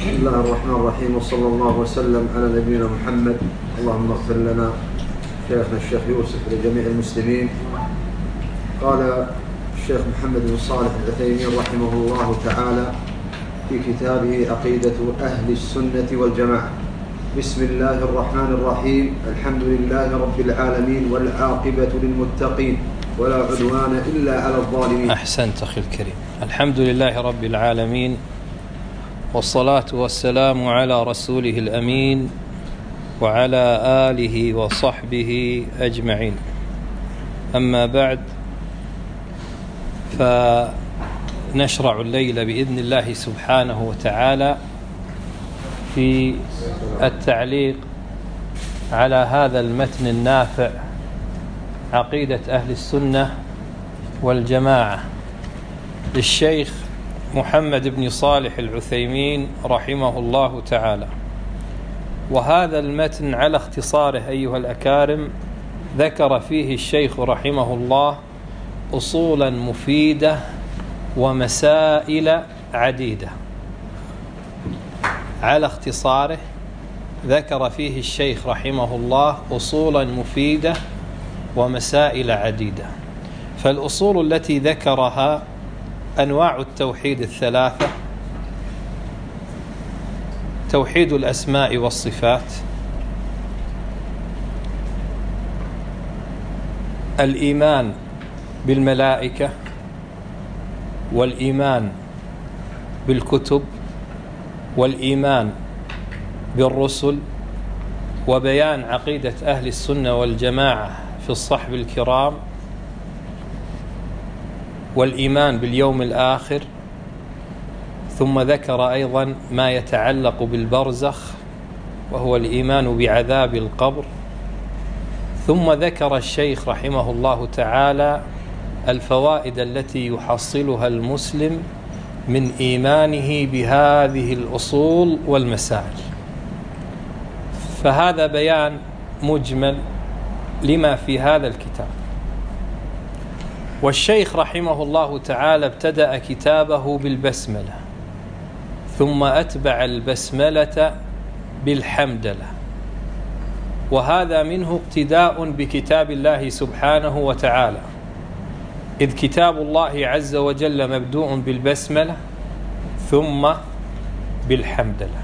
بسم الله الرحمن الرحيم، وصلى الله وسلم على نبينا محمد. اللهم اغفر لنا شيخنا الشيخ يوسف ولجميع المسلمين. قال الشيخ محمد بن صالح العثيمين رحمه الله تعالى في كتابه عقيدة أهل السنة والجماعة: بسم الله الرحمن الرحيم، الحمد لله رب العالمين، والعاقبة للمتقين، ولا عدوان إلا على الظالمين. أحسنت أخي الكريم. الحمد لله رب العالمين، والصلاة والسلام على رسوله الأمين وعلى آله وصحبه أجمعين. أما بعد، فنشرع الليلة بإذن الله سبحانه وتعالى في التعليق على هذا المتن النافع، عقيدة أهل السنة والجماعة، للشيخ محمد بن صالح العثيمين رحمه الله تعالى. وهذا المتن على اختصاره أيها الأكارم ذكر فيه الشيخ رحمه الله أصولا مفيدة ومسائل عديدة. على اختصاره ذكر فيه الشيخ رحمه الله أصولا مفيدة ومسائل عديدة. فالأصول التي ذكرها أنواع التوحيد الثلاثة: توحيد الأسماء والصفات، الإيمان بالملائكة، والإيمان بالكتب، والإيمان بالرسل، وبيان عقيدة أهل السنة والجماعة في الصحب الكرام، والإيمان باليوم الآخر. ثم ذكر أيضا ما يتعلق بالبرزخ وهو الإيمان بعذاب القبر. ثم ذكر الشيخ رحمه الله تعالى الفوائد التي يحصلها المسلم من إيمانه بهذه الأصول والمسائل. فهذا بيان مجمل لما في هذا الكتاب. والشيخ رحمه الله تعالى ابتدأ كتابه بالبسملة، ثم أتبع البسملة بالحمدلة، وهذا منه اقتداء بكتاب الله سبحانه وتعالى، إذ كتاب الله عز وجل مبدوء بالبسملة ثم بالحمدلة.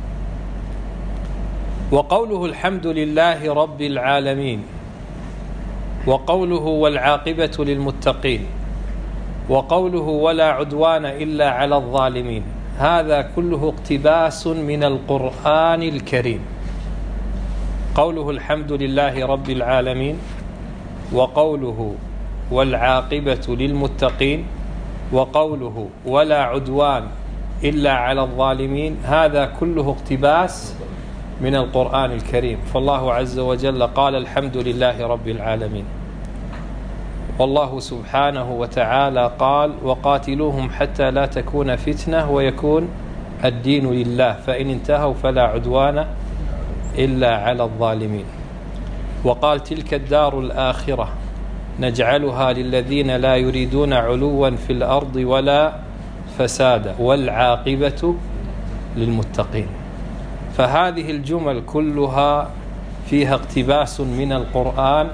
وقوله الحمد لله رب العالمين، وقوله والعاقبة للمتقين، وقوله ولا عدوان إلا على الظالمين، هذا كله اقتباس من القرآن الكريم. قوله الحمد لله رب العالمين، وقوله والعاقبة للمتقين، وقوله ولا عدوان إلا على الظالمين، هذا كله اقتباس من القرآن الكريم. فالله عز وجل قال الحمد لله رب العالمين، والله سبحانه وتعالى قال وقاتلوهم حتى لا تكون فتنة ويكون الدين لله، فإن انتهوا فلا عدوان إلا على الظالمين. وقال تلك الدار الآخرة نجعلها للذين لا يريدون علوا في الأرض ولا فسادا والعاقبة للمتقين. فهذه الجمل كلها فيها اقتباس من القرآن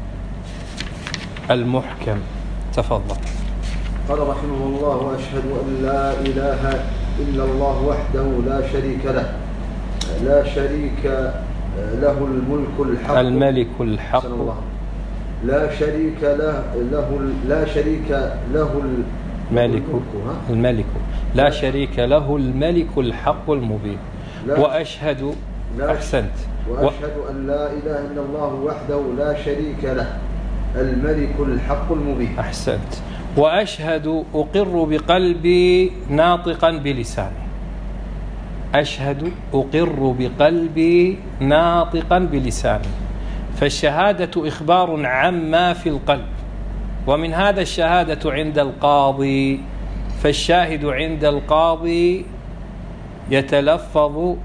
المحكم. تفضل. قال رحمه الله: وأشهد أن لا إله إلا الله وحده لا شريك له، لا شريك له الملك الحق لا شريك له لا شريك له الملك لا شريك له الملك الحق المبين. وأشهد أحسنت وأشهد أن لا إله إلا الله وحده لا شريك له الملك الحق المبين. أحسنت. وأشهد أقر بقلبي ناطقا بلساني. أشهد أقر بقلبي ناطقا بلساني. فالشهادة إخبار عما في القلب، ومن هذا الشهادة عند القاضي. فالشاهد عند القاضي يتلفظ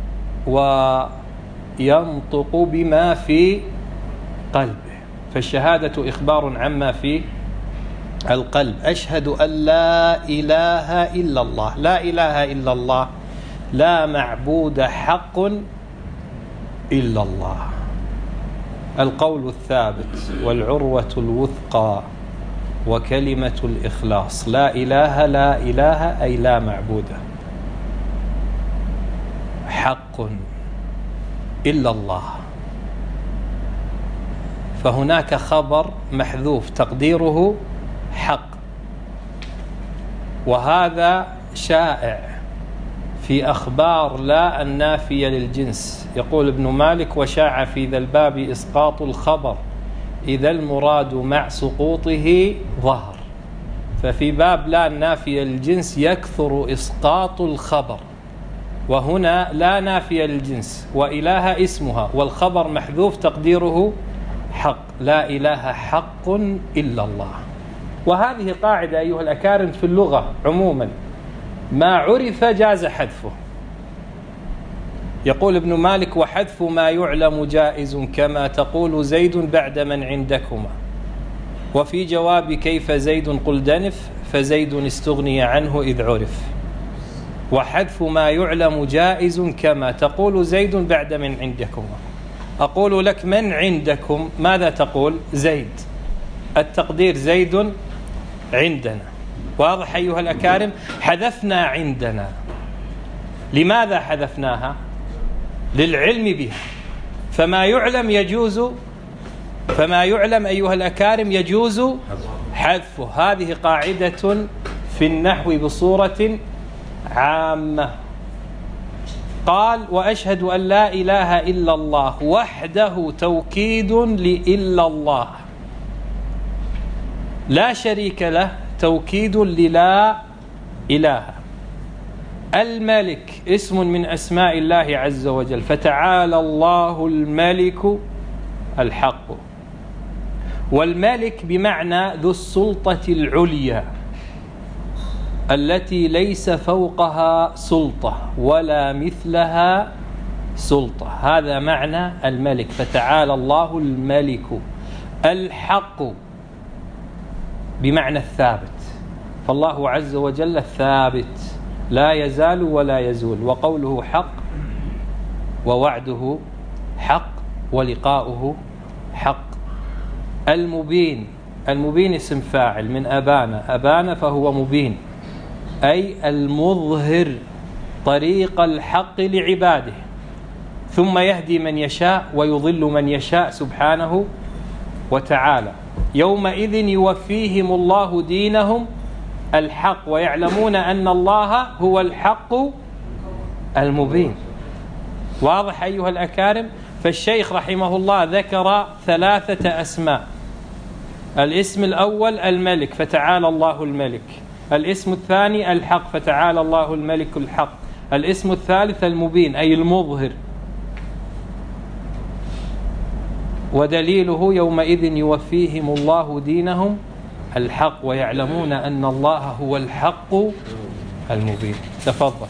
وينطق بما في قلبه، فالشهادة إخبار عما في القلب. أشهد أن لا إله إلا الله. لا إله إلا الله لا معبود حق إلا الله. القول الثابت والعروة الوثقى وكلمة الإخلاص، لا إله لا إله أي لا معبود حق إلا الله. فهناك خبر محذوف تقديره حق، وهذا شائع في أخبار لا النافية للجنس. يقول ابن مالك: وشاع في ذا الباب إسقاط الخبر إذا المراد مع سقوطه ظهر. ففي باب لا النافية للجنس يكثر إسقاط الخبر، وهنا لا نافية للجنس وإله اسمها والخبر محذوف تقديره حق، لا إله حق إلا الله. وهذه قاعدة أيها الأكارم في اللغة عموما، ما عرف جاز حذفه. يقول ابن مالك: وحذف ما يعلم جائز كما تقول زيد بعد من عندكما. وفي جواب كيف زيد قل دنف فزيد استغني عنه إذ عرف. وحذف ما يعلم جائز كما تقول زيد بعد من عندكما. أقول لك: من عندكم؟ ماذا تقول؟ زيد. التقدير زيد عندنا. واضح أيها الأكارم؟ حذفنا عندنا. لماذا حذفناها؟ للعلم بها. فما يعلم أيها الأكارم يجوز حذفه. هذه قاعدة في النحو بصورة عامة. قال: وأشهد أن لا إله إلا الله وحده توكيد لإلا الله، لا شريك له توكيد للا إله. الملك اسم من أسماء الله عز وجل، فتعالى الله الملك الحق. والملك بمعنى ذو السلطة العليا التي ليس فوقها سلطة ولا مثلها سلطة. هذا معنى الملك، فتعالى الله الملك. الحق بمعنى الثابت، فالله عز وجل الثابت لا يزال ولا يزول، وقوله حق ووعده حق ولقاؤه حق. المبين، المبين اسم فاعل من أبان فهو مبين، أي المظهر طريق الحق لعباده، ثم يهدي من يشاء ويضل من يشاء سبحانه وتعالى. يومئذ يوفيهم الله دينهم الحق ويعلمون أن الله هو الحق المبين. واضح أيها الأكارم؟ فالشيخ رحمه الله ذكر 3 أسماء. الاسم الأول الملك، فتعالى الله الملك. الاسم الثاني الحق، فتعالى الله الملك الحق. الاسم الثالث المبين أي المظهر. ودليله يومئذ يوفيهم الله دينهم الحق ويعلمون أن الله هو الحق المبين. تفضل.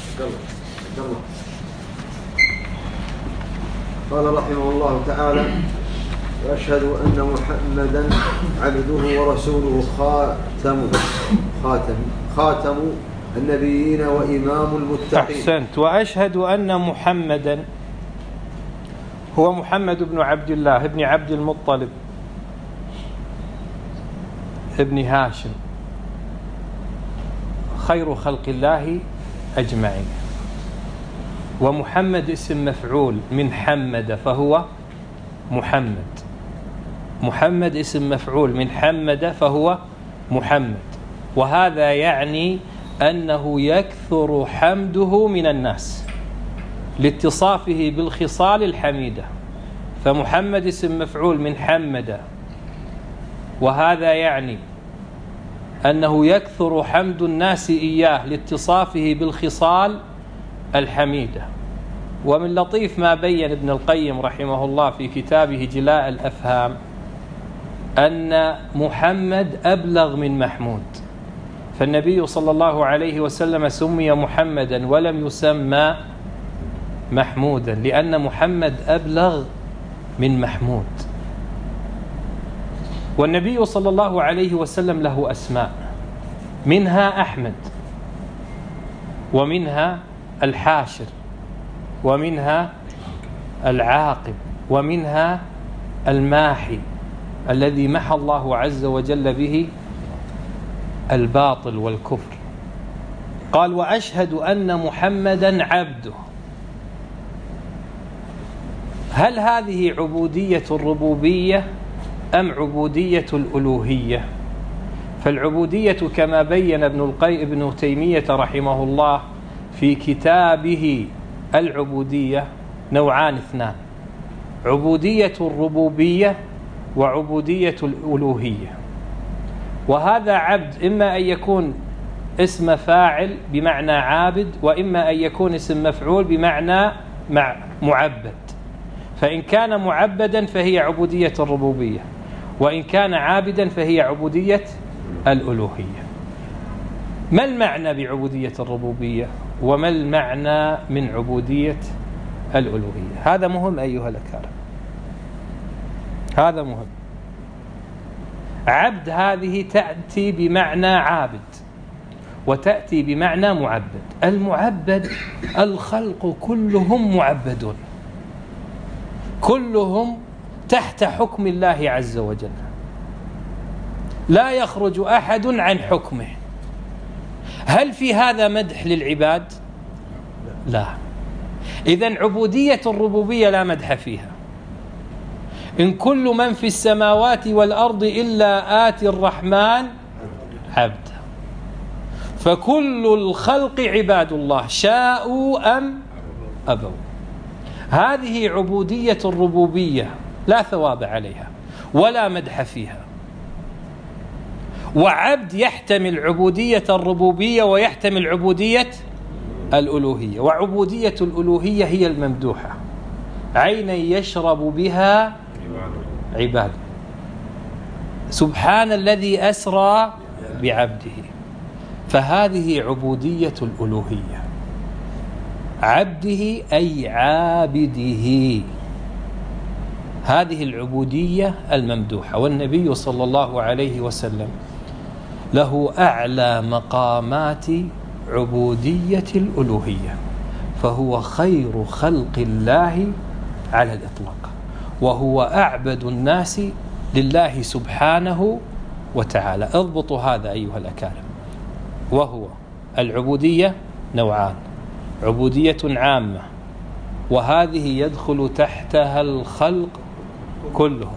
قال رحمه الله تعالى: وأشهد أن محمدا عبده ورسوله خاتم النبيين وإمام المتقين. أحسنت. وأشهد أن محمدا هو محمد بن عبد الله ابن عبد المطلب ابن هاشم خير خلق الله أجمعين. ومحمد اسم مفعول من حمد فهو محمد. محمد اسم مفعول من حمد فهو محمد. وهذا يعني أنه يكثر حمده من الناس لاتصافه بالخصال الحميدة. فمحمد اسم مفعول من حمد، وهذا يعني أنه يكثر حمد الناس إياه لاتصافه بالخصال الحميدة. ومن لطيف ما بين ابن القيم رحمه الله في كتابه جلاء الأفهام أن محمد أبلغ من محمود. فالنبي صلى الله عليه وسلم سمي محمدا ولم يسمى محمودا، لأن محمد أبلغ من محمود. والنبي صلى الله عليه وسلم له أسماء، منها أحمد ومنها الحاشر، ومنها العاقب، ومنها الماحي الذي محى الله عز وجل به الباطل والكفر. قال: وأشهد أن محمدا عبده. هل هذه عبودية الربوبية أم عبودية الألوهية؟ فالعبودية كما بين ابن تيمية رحمه الله في كتابه العبودية نوعان اثنان: عبودية الربوبية وعبودية الألوهية. وهذا عبد إما أن يكون اسم فاعل بمعنى عابد، وإما أن يكون اسم مفعول بمعنى معبد. فإن كان معبدا فهي عبودية الربوبية، وإن كان عابدا فهي عبودية الألوهية. ما المعنى بعبودية الربوبية وما المعنى من عبودية الألوهية؟ هذا مهم أيها الأكارم، هذا مهم. عبد هذه تأتي بمعنى عابد وتأتي بمعنى معبد. المعبد الخلق كلهم معبدون، كلهم تحت حكم الله عز وجل، لا يخرج أحد عن حكمه. هل في هذا مدح للعباد؟ لا. إذن عبودية الربوبية لا مدح فيها. إن كل من في السماوات والأرض إلا آتي الرحمن عبدا. فكل الخلق عباد الله شاءوا أم أبوا. هذه عبودية الربوبية لا ثواب عليها ولا مدح فيها. وعبد يحتمل عبودية الربوبية ويحتمل عبودية الألوهية. وعبودية الألوهية هي الممدوحة: عينا يشرب بها عباد. سبحان الذي أسرى بعبده. فهذه عبودية الألوهية، عبده أي عابده. هذه العبودية الممدوحة. والنبي صلى الله عليه وسلم له أعلى مقامات عبودية الألوهية، فهو خير خلق الله على الإطلاق، وهو أعبد الناس لله سبحانه وتعالى. اضبطوا هذا أيها الأكارم. وهو العبودية نوعان: عبودية عامة، وهذه يدخل تحتها الخلق كلهم،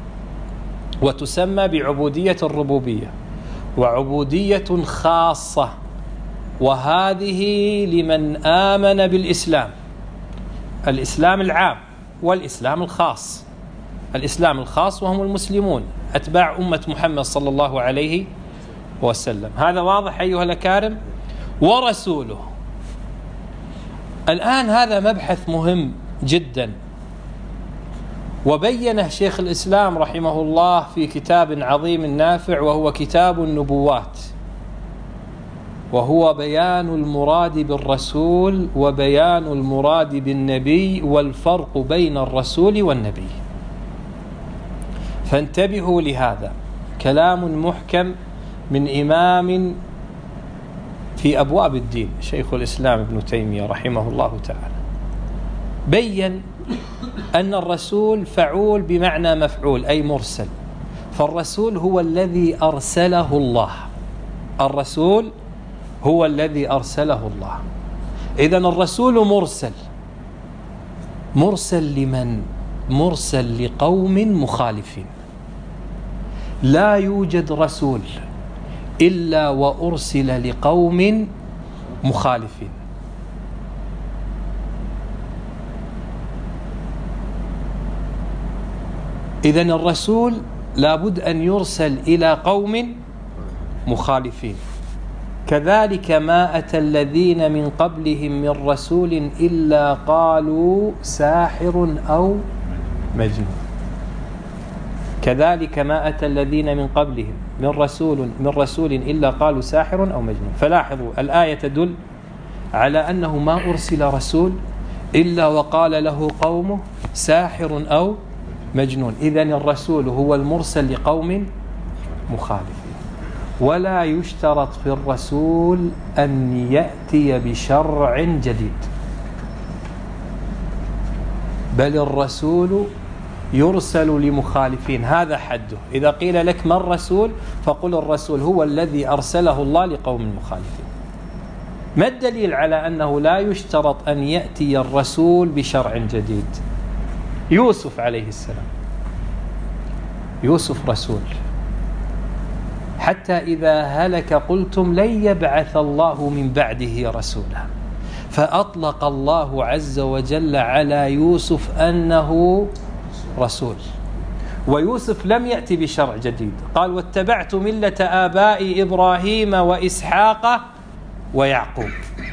وتسمى بعبودية الربوبية. وعبودية خاصة، وهذه لمن آمن بالإسلام، الإسلام العام والإسلام الخاص. الإسلام الخاص وهم المسلمون أتباع أمة محمد صلى الله عليه وسلم. هذا واضح أيها الأكارم. ورسوله. الآن هذا مبحث مهم جدا، وبينه شيخ الإسلام رحمه الله في كتاب عظيم نافع، وهو كتاب النبوات، وهو بيان المراد بالرسول وبيان المراد بالنبي والفرق بين الرسول والنبي. فانتبهوا لهذا، كلام محكم من إمام في أبواب الدين شيخ الإسلام ابن تيمية رحمه الله تعالى. بين أن الرسول فعول بمعنى مفعول، أي مرسل. فالرسول هو الذي أرسله الله، الرسول هو الذي أرسله الله. إذن الرسول مرسل. مرسل لمن؟ مرسل لقوم مخالفين. لا يوجد رسول إلا وأرسل لقوم مخالفين. إذن الرسول لابد أن يرسل إلى قوم مخالفين. كذلك ما أتى الذين من قبلهم من رسول إلا قالوا ساحر أو مجنون. كذلك ما أتى الذين من قبلهم من رسول إلا قالوا ساحر أو مجنون. فلاحظوا الآية تدل على أنه ما أرسل رسول إلا وقال له قومه ساحر أو مجنون. إذن الرسول هو المرسل لقوم مخالفين. ولا يشترط في الرسول أن يأتي بشرع جديد، بل الرسول يرسل لمخالفين، هذا حده. إذا قيل لك ما الرسول فقل الرسول هو الذي أرسله الله لقوم مخالفين. ما الدليل على أنه لا يشترط أن يأتي الرسول بشرع جديد؟ يوسف عليه السلام، يوسف رسول، حتى إذا هلك قلتم لن يبعث الله من بعده رسولا، فأطلق الله عز وجل على يوسف أنه رسول. ويوسف لم يأتي بشرع جديد، قال واتبعت ملة آبائي إبراهيم وإسحاق ويعقوب.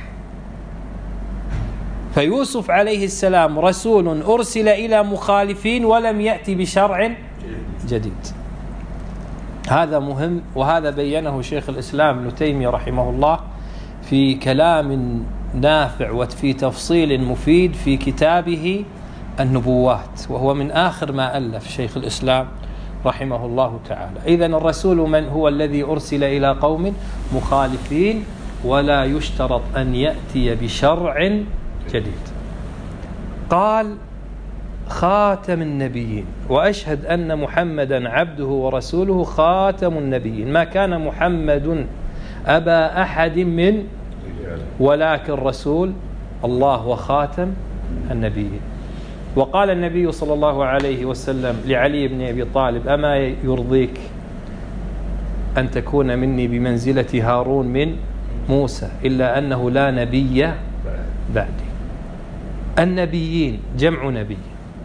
فيوسف عليه السلام رسول أرسل إلى مخالفين ولم يأتي بشرع جديد. هذا مهم، وهذا بينه شيخ الإسلام ابن تيمية رحمه الله في كلام نافع وفي تفصيل مفيد في كتابه النبوات، وهو من آخر ما ألف شيخ الإسلام رحمه الله تعالى. إذن الرسول من هو الذي أرسل إلى قوم مخالفين ولا يشترط أن يأتي بشرع جديد. قال خاتم النبيين، وأشهد أن محمدا عبده ورسوله خاتم النبيين، ما كان محمد أبا أحد من ولكن رسول الله وخاتم النبيين. وقال النبي صلى الله عليه وسلم لعلي بن أبي طالب أما يرضيك أن تكون مني بمنزلة هارون من موسى إلا أنه لا نبي بعدي. النبيين جمع نبي،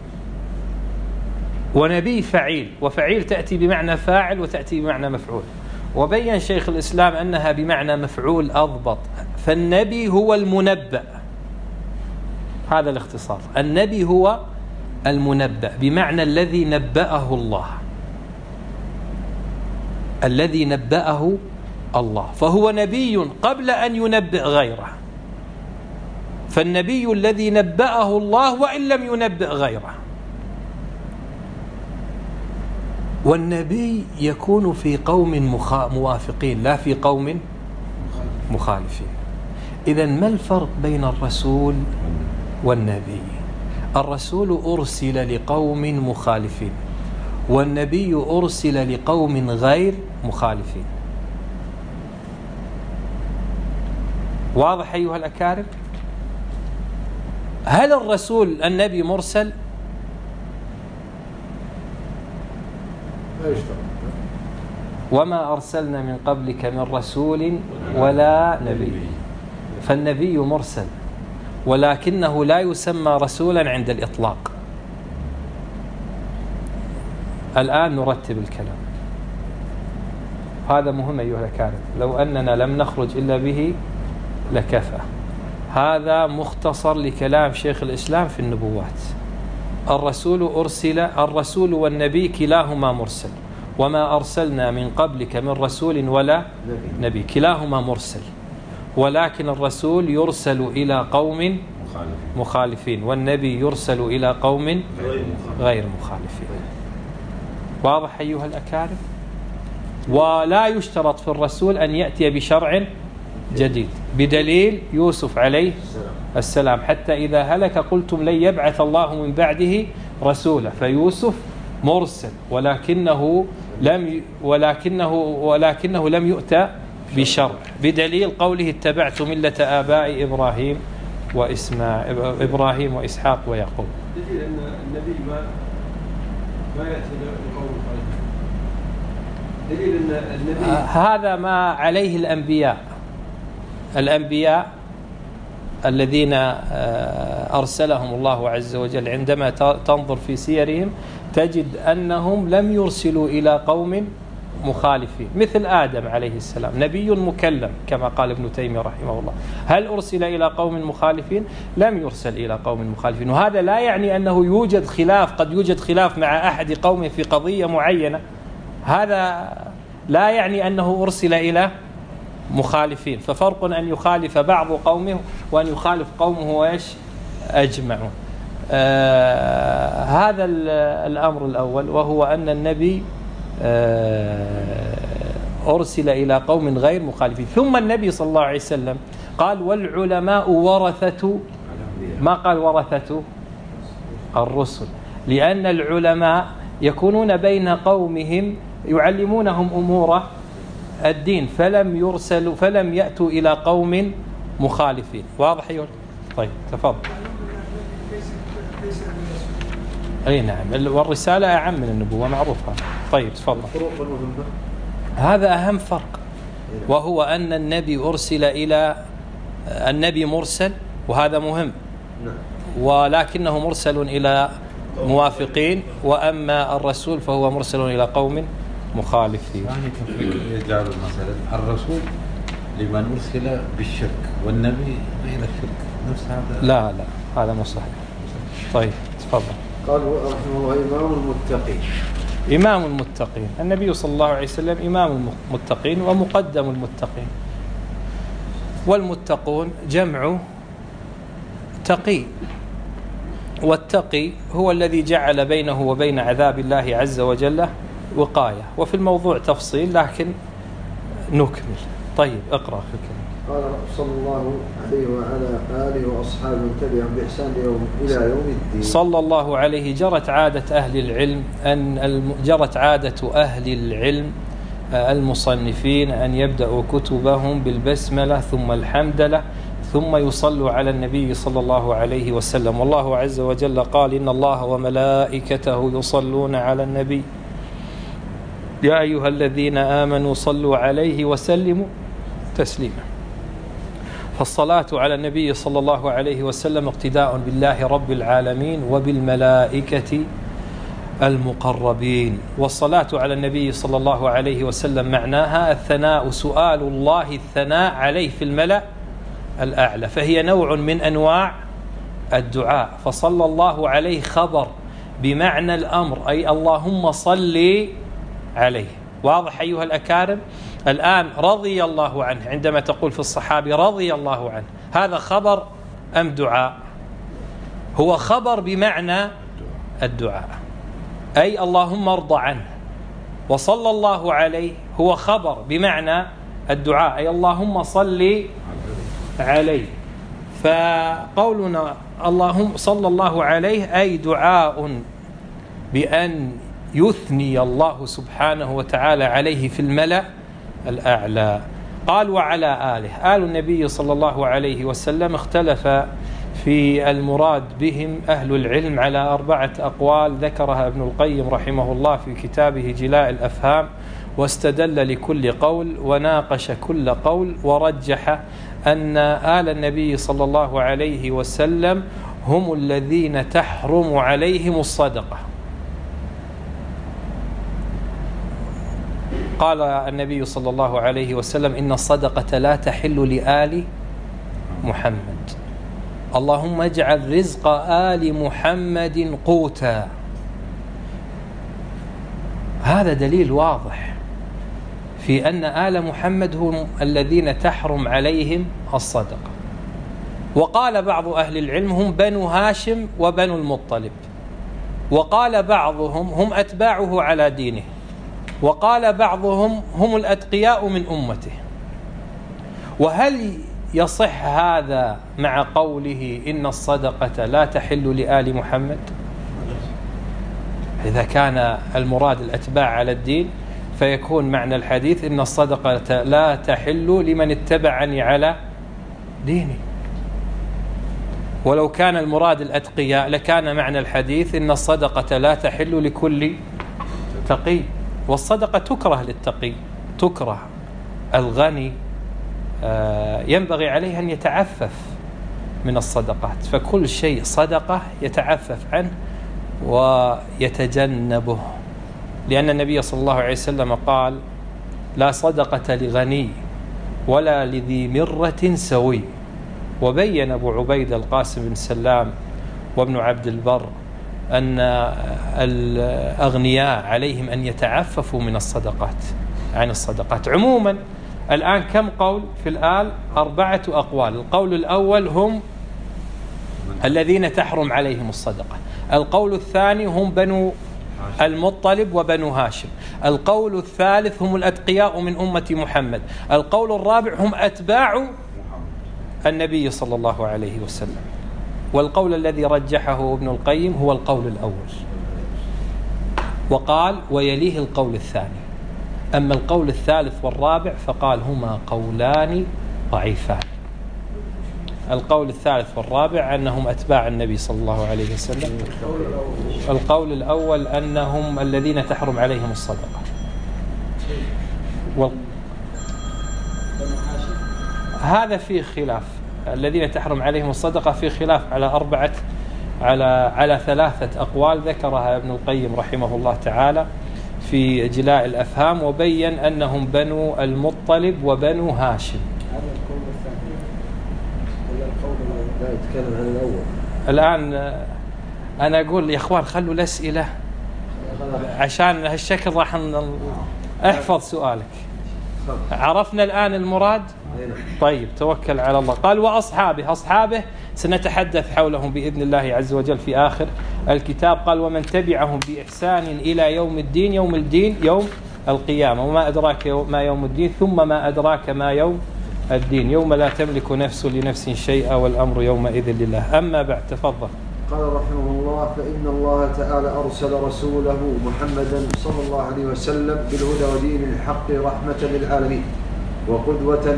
ونبي فعيل، وفعيل تأتي بمعنى فاعل وتأتي بمعنى مفعول، وبين شيخ الإسلام أنها بمعنى مفعول أضبط. فالنبي هو المنبأ، هذا الاختصار، النبي هو المنبأ بمعنى الذي نبأه الله، الذي نبأه الله، فهو نبي قبل أن ينبئ غيره. فالنبي الذي نبأه الله وإن لم ينبئ غيره. والنبي يكون في قوم موافقين لا في قوم مخالفين. إذن ما الفرق بين الرسول والنبي؟ الرسول أرسل لقوم مخالفين، والنبي أرسل لقوم غير مخالفين. واضح أيها الأكارم؟ هل الرسول النبي مرسل؟ وما أرسلنا من قبلك من رسول ولا نبي. فالنبي مرسل، ولكنه لا يسمى رسولا عند الإطلاق. الآن نرتب الكلام، هذا مهم أيها الأكارم، لو أننا لم نخرج إلا به لكفى. هذا مختصر لكلام شيخ الإسلام في النبوات. الرسول والنبي كلاهما مرسل، وما أرسلنا من قبلك من رسول ولا نبي، كلاهما مرسل، ولكن الرسول يرسل إلى قوم مخالفين، والنبي يرسل إلى قوم غير مخالفين. واضح أيها الأكارم؟ ولا يشترط في الرسول أن يأتي بشرع جديد، بدليل يوسف عليه السلام حتى إذا هلك قلتم لن يبعث الله من بعده رسولا. فيوسف مرسل، ولكنه لم يؤتى بشرع، بدليل قوله اتبعت ملة آبائي إبراهيم وإسحاق ويعقوب. دليل أن النبي ما يأتي لقوم مخالفين. دليل أن النبي هذا ما عليه الأنبياء الذين أرسلهم الله عز وجل، عندما تنظر في سيرهم تجد أنهم لم يرسلوا إلى قوم مخالفين، مثل آدم عليه السلام نبي مكلم كما قال ابن تيمية رحمه الله. هل أرسل إلى قوم مخالفين؟ لم يرسل إلى قوم مخالفين. وهذا لا يعني أنه يوجد خلاف، قد يوجد خلاف مع أحد قوم في قضية معينة، هذا لا يعني أنه أرسل إلى مخالفين. ففرق أن يخالف بعض قومه وأن يخالف قومه وإيش أجمعون. هذا الأمر الأول، وهو أن النبي أرسل إلى قوم غير مخالفين. ثم النبي صلى الله عليه وسلم قال والعلماء ورثة، ما قال ورثة الرسل، لأن العلماء يكونون بين قومهم يعلمونهم أمور الدين، فلم يأتوا إلى قوم مخالفين. واضح أيها؟ طيب تفضل. أي نعم، والرسالة أعم من النبوة معروفة. طيب تفضل. هذا أهم فرق، وهو أن النبي أرسل إلى النبي مرسل، وهذا مهم، ولكنه مرسل إلى موافقين، وأما الرسول فهو مرسل إلى قوم مخالفين. يعني تفريق يجعل مثلا الرسول لمن أرسل بالشرك والنبي غير الشرك، نفس هذا؟ لا هذا مو صحيح. طيب تفضل. قال رحمه الله إمام المتقين. إمام المتقين، النبي صلى الله عليه وسلم إمام المتقين ومقدم المتقين. والمتقون جمع تقي، والتقي هو الذي جعل بينه وبين عذاب الله عز وجل وقاية. وفي الموضوع تفصيل لكن نكمل. طيب اقرأ في الكلام. قال صلى الله عليه وعلى آله وأصحابه من تبعهم بإحسان إلى يوم الدين. صلى الله عليه. جرت عادة أهل العلم المصنفين أن يبدأوا كتبهم بالبسملة ثم الحمدلة ثم يصلوا على النبي صلى الله عليه وسلم. والله عز وجل قال إن الله وملائكته يصلون على النبي يا أيها الذين آمنوا صلوا عليه وسلموا تسليما. فالصلاة على النبي صلى الله عليه وسلم اقتداء بالله رب العالمين وبالملائكة المقربين. والصلاة على النبي صلى الله عليه وسلم معناها الثناء، سؤال الله الثناء عليه في الملأ الأعلى، فهي نوع من أنواع الدعاء. فصلى الله عليه خبر بمعنى الأمر، أي اللهم صل عليه. واضح أيها الأكارم؟ الآن رضي الله عنه، عندما تقول في الصحابي رضي الله عنه، هذا خبر أم دعاء؟ هو خبر بمعنى الدعاء، أي اللهم ارض عنه. وصلى الله عليه هو خبر بمعنى الدعاء، أي اللهم صل عليه. فقولنا اللهم صلى الله عليه أي دعاء بأن يثني الله سبحانه وتعالى عليه في الملأ الأعلى. قال وعلى آله. آل النبي صلى الله عليه وسلم اختلف في المراد بهم أهل العلم على 4 أقوال ذكرها ابن القيم رحمه الله في كتابه جلاء الأفهام، واستدل لكل قول وناقش كل قول، ورجح أن آل النبي صلى الله عليه وسلم هم الذين تحرم عليهم الصدقة. قال النبي صلى الله عليه وسلم إن الصدقة لا تحل لآل محمد، اللهم اجعل رزق آل محمد قوتا. هذا دليل واضح في أن آل محمد هم الذين تحرم عليهم الصدقة. وقال بعض أهل العلم هم بنو هاشم وبنو المطلب، وقال بعضهم هم أتباعه على دينه، وقال بعضهم هم الأتقياء من أمته. وهل يصح هذا مع قوله إن الصدقة لا تحل لآل محمد؟ إذا كان المراد الأتباع على الدين فيكون معنى الحديث إن الصدقة لا تحل لمن اتبعني على ديني. ولو كان المراد الأتقياء لكان معنى الحديث إن الصدقة لا تحل لكل تقي. والصدقة تكره للتقي، تكره. الغني ينبغي عليه أن يتعفف من الصدقات، فكل شيء صدقة يتعفف عنه ويتجنبه، لأن النبي صلى الله عليه وسلم قال لا صدقة لغني ولا لذي مرة سوي. وبين أبو عبيد القاسم بن سلام وابن عبد البر أن الأغنياء عليهم أن يتعففوا من الصدقات، عن الصدقات عموما. الآن كم قول في الآل؟ 4 أقوال. القول الأول هم الذين تحرم عليهم الصدقة. القول الثاني هم بنو المطلب وبنو هاشم. القول الثالث هم الأتقياء من أمة محمد. القول الرابع هم أتباع النبي صلى الله عليه وسلم. والقول الذي رجحه ابن القيم هو القول الأول، وقال ويليه القول الثاني. أما القول الثالث والرابع فقال هما قولان ضعيفان. القول الثالث والرابع أنهم أتباع النبي صلى الله عليه وسلم. القول الأول أنهم الذين تحرم عليهم الصدقة. هذا فيه خلاف. الذين تحرم عليهم الصدقة في خلاف على 3 أقوال ذكرها ابن القيم رحمه الله تعالى في جلاء الأفهام، وبين أنهم بنو المطلب وبنو هاشم. لا يتكلم عن الأول. الآن أنا أقول يا إخوان خلوا الأسئلة عشان هالشكل راح أحفظ سؤالك. عرفنا الآن المراد؟ طيب توكل على الله. قال أصحابه سنتحدث حولهم بإذن الله عز وجل في آخر الكتاب. قال ومن تبعهم بإحسان إلى يوم الدين. يوم الدين يوم القيامة، وما أدراك ما يوم الدين، ثم ما أدراك ما يوم الدين، يوم لا تملك نفس لنفس شيئا والأمر يومئذ لله. أما بعد تفضل. قال رحمه الله فإن الله تعالى أرسل رسوله محمدا صلى الله عليه وسلم بالهدى ودين الحق رحمة للعالمين وقدوة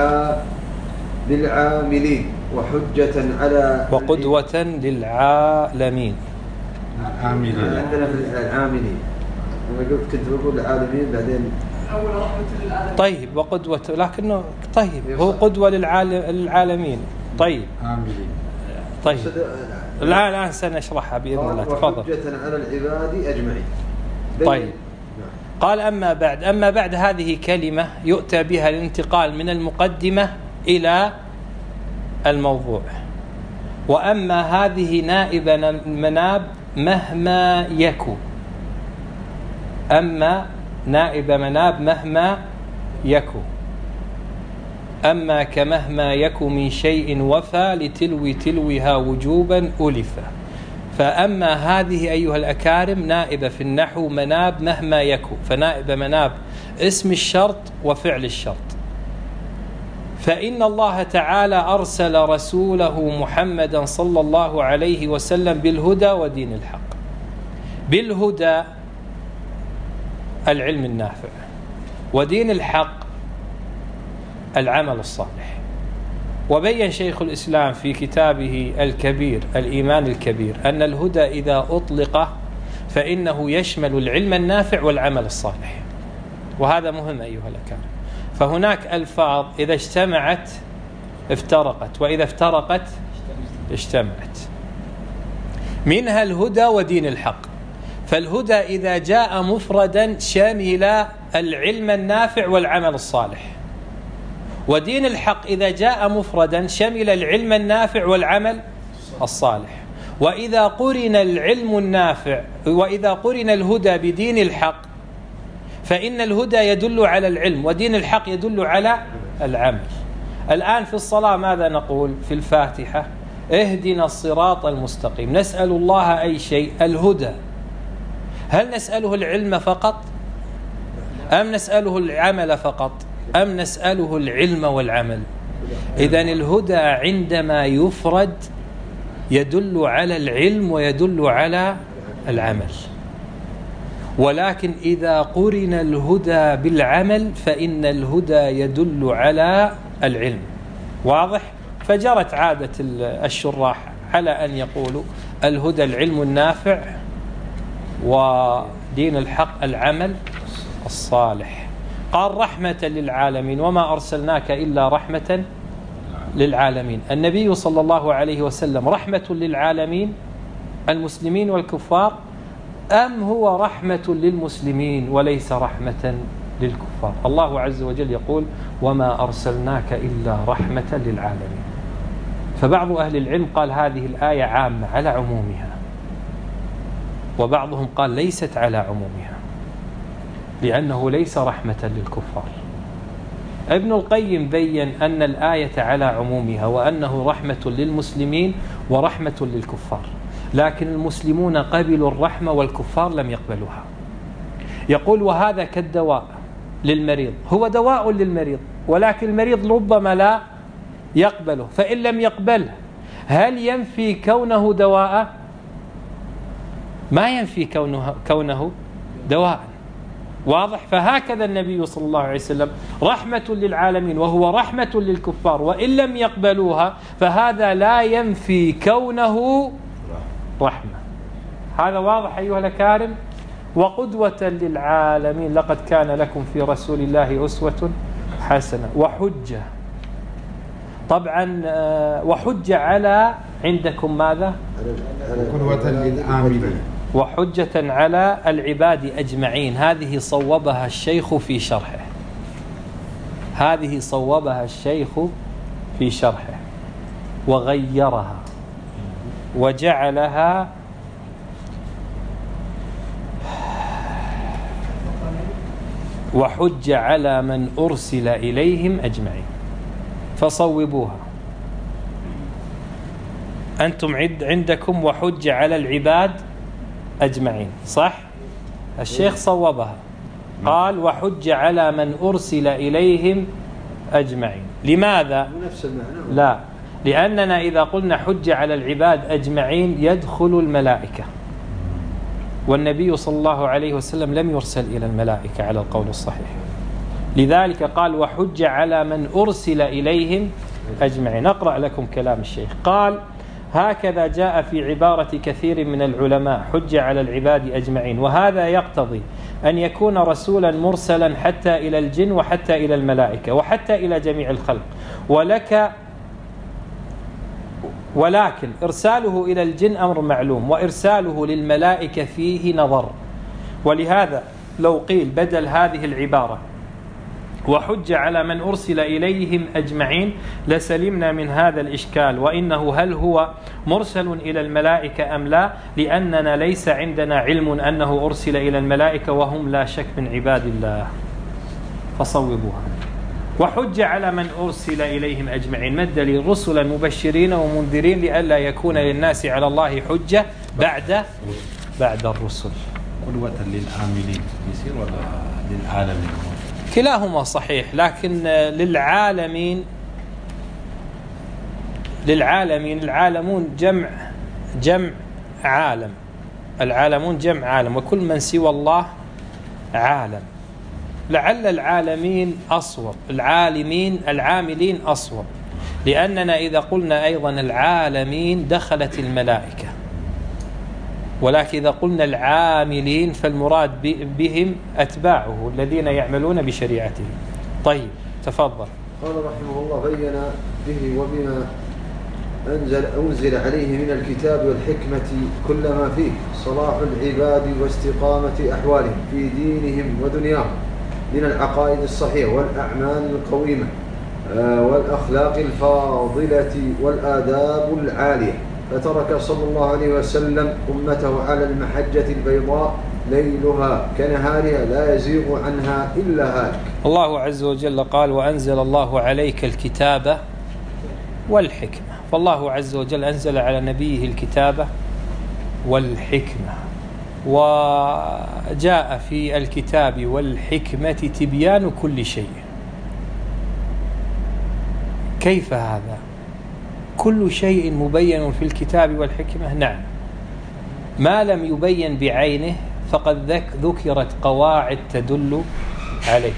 للعاملين وحجة على وقدوة للعالمين. عندنا في العاملين. أنا كنت بقول العالمين بعدين أول رحمة للعالمين. طيب وقدوة، لكنه طيب هو قدوة للعالمين. طيب عاملين. طيب الآن سنشرحها بإذن الله. تفضل. وحجة على العباد أجمعين. طيب قال أما بعد هذه كلمة يؤتى بها الانتقال من المقدمة إلى الموضوع. وأما هذه نائب مناب مهما يكن. أما نائب مناب مهما يكن. أما كمهما يكن من شيء وفى لتلوها وجوبا ألفا. فأما هذه أيها الأكارم نائبة في النحو مناب مهما يكن. فنائب مناب اسم الشرط وفعل الشرط. فإن الله تعالى أرسل رسوله محمدا صلى الله عليه وسلم بالهدى ودين الحق. بالهدى العلم النافع، ودين الحق العمل الصالح. وبين شيخ الإسلام في كتابه الكبير الإيمان الكبير أن الهدى إذا أطلق فإنه يشمل العلم النافع والعمل الصالح. وهذا مهم أيها الأكارم. فهناك ألفاظ إذا اجتمعت افترقت، وإذا افترقت اجتمعت. منها الهدى ودين الحق. فالهدى إذا جاء مفردا شامل العلم النافع والعمل الصالح. ودين الحق إذا جاء مفردا شمل العلم النافع والعمل الصالح. وإذا قرن العلم النافع وإذا قرن الهدى بدين الحق فإن الهدى يدل على العلم ودين الحق يدل على العمل. الآن في الصلاة ماذا نقول في الفاتحة؟ اهدنا الصراط المستقيم. نسأل الله أي شيء؟ الهدى. هل نسأله العلم فقط أم نسأله العمل فقط أم نسأله العلم والعمل؟ إذن الهدى عندما يفرد يدل على العلم ويدل على العمل. ولكن إذا قرن الهدى بالعمل فإن الهدى يدل على العلم. واضح؟ فجرت عادة الشراح على أن يقولوا الهدى العلم النافع ودين الحق العمل الصالح. قال رحمة للعالمين وما أرسلناك إلا رحمة للعالمين. النبي صلى الله عليه وسلم رحمة للعالمين المسلمين والكفار أم هو رحمة للمسلمين وليس رحمة للكفار؟ الله عز وجل يقول وما أرسلناك إلا رحمة للعالمين. فبعض أهل العلم قال هذه الآية عامة على عمومها، وبعضهم قال ليست على عمومها لأنه ليس رحمة للكفار. ابن القيم بين أن الآية على عمومها وأنه رحمة للمسلمين ورحمة للكفار. لكن المسلمون قبلوا الرحمة والكفار لم يقبلوها. يقول وهذا كالدواء للمريض، هو دواء للمريض ولكن المريض ربما لا يقبله، فإن لم يقبله هل ينفي كونه دواء؟ ما ينفي كونه دواء. واضح؟ فهكذا النبي صلى الله عليه وسلم رحمة للعالمين وهو رحمة للكفار، وإن لم يقبلوها فهذا لا ينفي كونه رحمة. هذا واضح أيها الأكارم؟ وقدوة للعالمين. لقد كان لكم في رسول الله أسوة حسنة. وحجة طبعا، وحجة على عندكم ماذا؟ قدوة للآمنين وحجة على العباد أجمعين. هذه صوبها الشيخ في شرحه، هذه صوبها الشيخ في شرحه وغيرها وجعلها وحج على من أرسل إليهم أجمعين. فصوبوها أنتم عندكم وحج على العباد أجمعين، صح؟ الشيخ صوبها قال وحج على من أرسل إليهم أجمعين. لماذا؟ لا، لأننا إذا قلنا حج على العباد أجمعين يدخل الملائكة، والنبي صلى الله عليه وسلم لم يرسل إلى الملائكة على القول الصحيح. لذلك قال وحج على من أرسل إليهم أجمعين. نقرأ لكم كلام الشيخ. قال هكذا جاء في عبارة كثير من العلماء حج على العباد أجمعين، وهذا يقتضي أن يكون رسولا مرسلا حتى إلى الجن وحتى إلى الملائكة وحتى إلى جميع الخلق. ولكن إرساله إلى الجن أمر معلوم، وإرساله للملائكة فيه نظر. ولهذا لو قيل بدل هذه العبارة وحج على من أرسل إليهم أجمعين لسلمنا من هذا الإشكال، وإنه هل هو مرسل إلى الملائكة أم لا؟ لأننا ليس عندنا علم أنه أرسل إلى الملائكة وهم لا شك من عباد الله. فصوبوها وحج على من أرسل إليهم أجمعين. ما الدليل؟ رسلا مبشرين ومنذرين لئلا يكون للناس على الله حجة بعد الرسل. قدوة للآمنين يصير ولا للعالمين؟ كلاهما صحيح، لكن للعالمين العالمون جمع عالم، العالمون جمع عالم، وكل من سوى الله عالم. لعل العالمين أصوب، العاملين أصوب، لأننا إذا قلنا أيضا العالمين دخلت الملائكة، ولكن إذا قلنا العاملين فالمراد بهم أتباعه الذين يعملون بشريعته. طيب تفضل. قال رحمه الله بين به وبما أنزل عليه من الكتاب والحكمة كل ما فيه صلاح العباد واستقامة أحوالهم في دينهم ودنياهم من العقائد الصحيحة والأعمال القويمة والأخلاق الفاضلة والآداب العالية، فترك صلى الله عليه وسلم أمته على المحجة البيضاء ليلها كنهارها لا يزيغ عنها إلا هالك. الله عز وجل قال وأنزل الله عليك الكتاب والحكمة، فالله عز وجل أنزل على نبيه الكتاب والحكمة، وجاء في الكتاب والحكمة تبيان كل شيء. كيف هذا؟ كل شيء مبين في الكتاب والحكمة؟ نعم، ما لم يبين بعينه فقد ذكرت قواعد تدل عليه.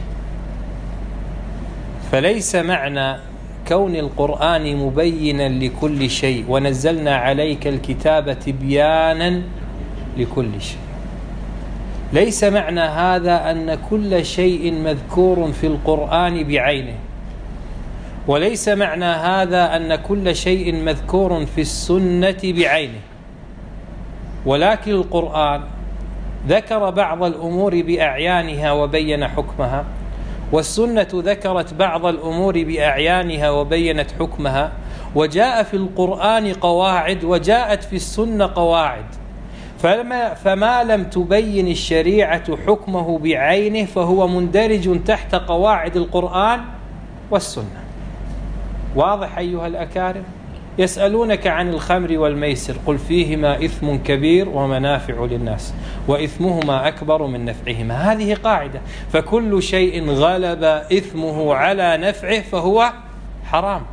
فليس معنى كون القرآن مبينا لكل شيء ونزلنا عليك الكتاب تبيانا لكل شيء، ليس معنى هذا أن كل شيء مذكور في القرآن بعينه، وليس معنى هذا أن كل شيء مذكور في السنة بعينه، ولكن القرآن ذكر بعض الأمور بأعيانها وبين حكمها، والسنة ذكرت بعض الأمور بأعيانها وبينت حكمها، وجاء في القرآن قواعد وجاءت في السنة قواعد، فما لم تبين الشريعة حكمه بعينه فهو مندرج تحت قواعد القرآن والسنة. واضح أيها الأكارم؟ يسألونك عن الخمر والميسر قل فيهما إثم كبير ومنافع للناس وإثمهما أكبر من نفعهما. هذه قاعدة، فكل شيء غلب إثمه على نفعه فهو حرام.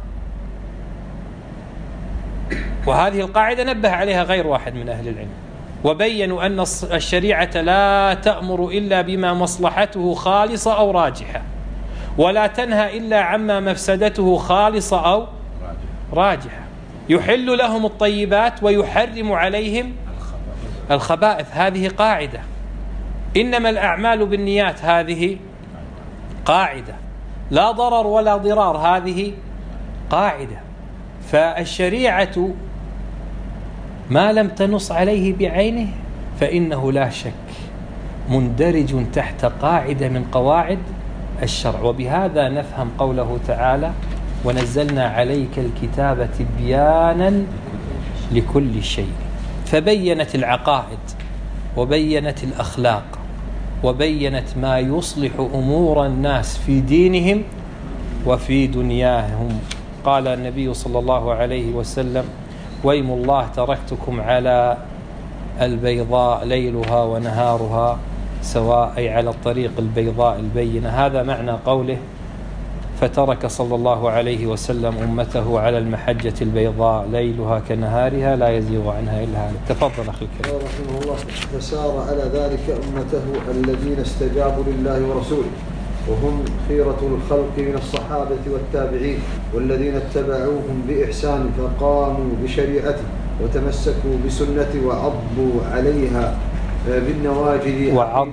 وهذه القاعدة نبه عليها غير واحد من أهل العلم، وبينوا أن الشريعة لا تأمر إلا بما مصلحته خالصة أو راجحة، ولا تنهى إلا عما مفسدته خالصة أو راجحة. يحل لهم الطيبات ويحرم عليهم الخبائث، هذه قاعدة. إنما الأعمال بالنيات، هذه قاعدة. لا ضرر ولا ضرار، هذه قاعدة. فالشريعة ما لم تنص عليه بعينه فإنه لا شك مندرج تحت قاعدة من قواعد الشرع. وبهذا نفهم قوله تعالى ونزلنا عليك الكتاب تبيانا لكل شيء، فبينت العقائد وبينت الأخلاق وبينت ما يصلح أمور الناس في دينهم وفي دنياهم. قال النبي صلى الله عليه وسلم ويم الله تركتكم على البيضاء ليلها ونهارها سواء، أي على الطريق البيضاء البينة. هذا معنى قوله فترك صلى الله عليه وسلم أمته على المحجة البيضاء ليلها كنهارها لا يزيغ عنها إلا هالك. تفضل أخي الكريم. رحمه الله. فسار على ذلك أمته الذين استجابوا لله ورسوله، وهم خيرة الخلق من الصحابة والتابعين والذين اتبعوهم بإحسان، فقاموا بشريعته وتمسكوا بسنته وعضوا عليها بالنواجذ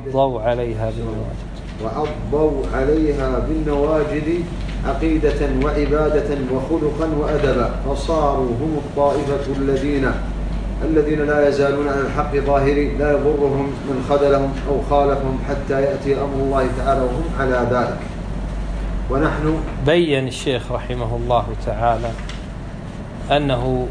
عقيدة وعبادة وخلقا وأدبا، فصاروا هم الطائفة الذين لا يزالون على الحق ظاهرين، لا يضرهم من خذلهم أو خالفهم حتى يأتي أمر الله تعالى وهم على ذلك. ونحن بين الشيخ رحمه الله تعالى أنه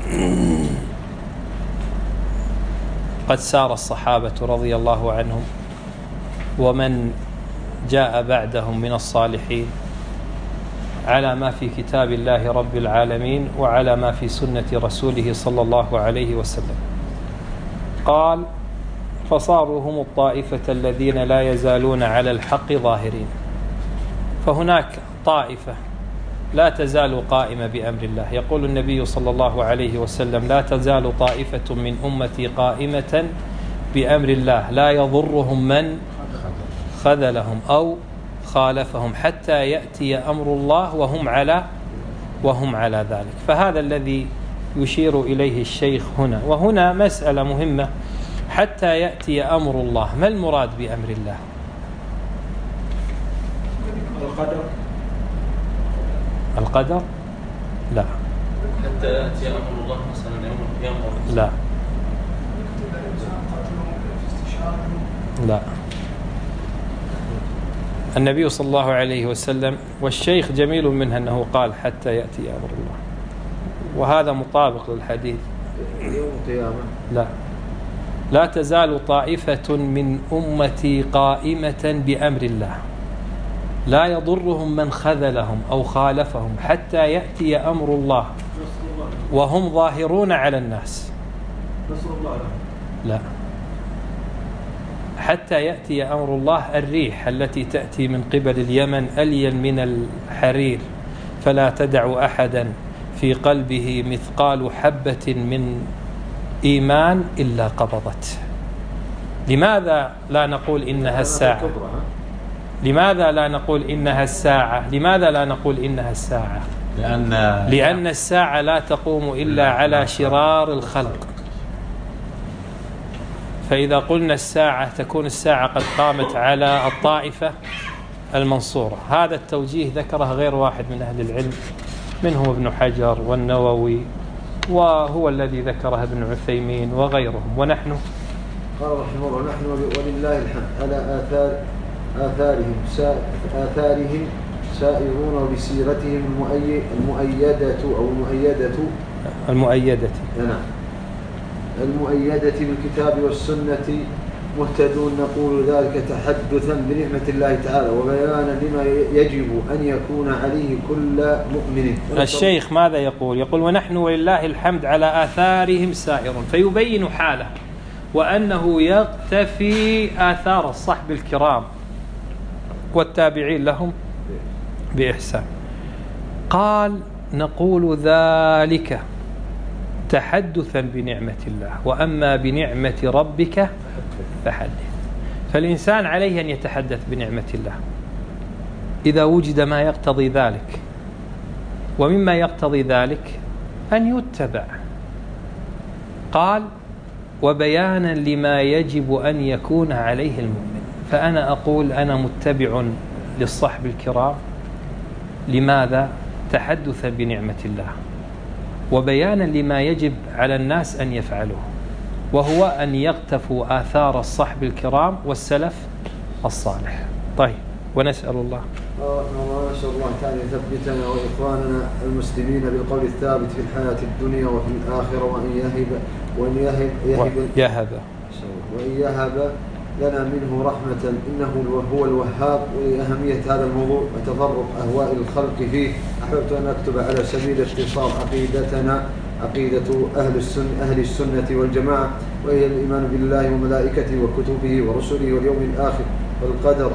قد سار الصحابة رضي الله عنهم ومن جاء بعدهم من الصالحين على ما في كتاب الله رب العالمين وعلى ما في سنة رسوله صلى الله عليه وسلم. قال فصاروا هم الطائفة الذين لا يزالون على الحق ظاهرين. فهناك طائفة لا تزال قائمة بأمر الله. يقول النبي صلى الله عليه وسلم لا تزال طائفة من أمتي قائمة بأمر الله لا يضرهم من خذلهم أو خالفهم حتى يأتي أمر الله وهم على ذلك. فهذا الذي يشير إليه الشيخ هنا. وهنا مسألة مهمة، حتى يأتي أمر الله، ما المراد بأمر الله؟ القدر؟ لا. حتى يأتي أمر الله مثلا يوم القيامة؟ لا. النبي صلى الله عليه وسلم، والشيخ جميل منه أنه قال حتى يأتي أمر الله، وهذا مطابق للحديث. يوم القيامة لا تزال طائفة من أمتي قائمة بأمر الله لا يضرهم من خذلهم أو خالفهم حتى يأتي أمر الله وهم ظاهرون على الناس. نصر الله لا، حتى يأتي أمر الله الريح التي تأتي من قبل اليمن ألين من الحرير، فلا تدع أحدا في قلبه مثقال حبة من إيمان إلا قبضت. لماذا لا نقول إنها الساعة؟ لماذا لا نقول إنها الساعة؟ لماذا لا نقول إنها الساعة؟ لأن الساعة لا تقوم إلا على شرار الخلق. فإذا قلنا الساعة تكون الساعة قد قامت على الطائفة المنصورة. هذا التوجيه ذكره غير واحد من أهل العلم، منهم ابن حجر والنووي، وهو الذي ذكره ابن عثيمين وغيرهم. ونحن قال رحمه الله نحن ولله الحمد على آثارهم سائرون بسيرتهم المؤيدة بالكتاب والسنة مهتدون نقول ذلك تحدثا بنعمة الله تعالى وبيانا لما يجب أن يكون عليه كل مؤمن. الشيخ ماذا يقول؟ يقول ونحن ولله الحمد على آثارهم سائرون، فيبين حاله وأنه يقتفي آثار الصحب الكرام والتابعين لهم بإحسان. قال نقول ذلك تحدثا بنعمة الله، وأما بنعمة ربك فحدث. فالإنسان عليه أن يتحدث بنعمة الله إذا وجد ما يقتضي ذلك، ومما يقتضي ذلك أن يتبع. قال وبيانا لما يجب أن يكون عليه المؤمن. فأنا أقول أنا متبع للصحب الكرام. لماذا؟ تحدثا بنعمة الله وبيانا لما يجب على الناس أن يفعلوه، وهو أن يقتفوا آثار الصحب الكرام والسلف الصالح. طيب، ونسأل الله نسأل الله تعالى يثبتنا وإخواننا المسلمين بالقول الثابت في الحياة الدنيا وفي الآخرة، وأن يهب لنا منه رحمة إنه هو الوهاب. ولأهمية هذا الموضوع وتفرق أهواء الخلق فيه أحببت أن أكتب على سبيل اختصار عقيدتنا عقيدة أهل السنة والجماعة، وهي الإيمان بالله وملائكته وكتبه ورسله واليوم الآخر والقدر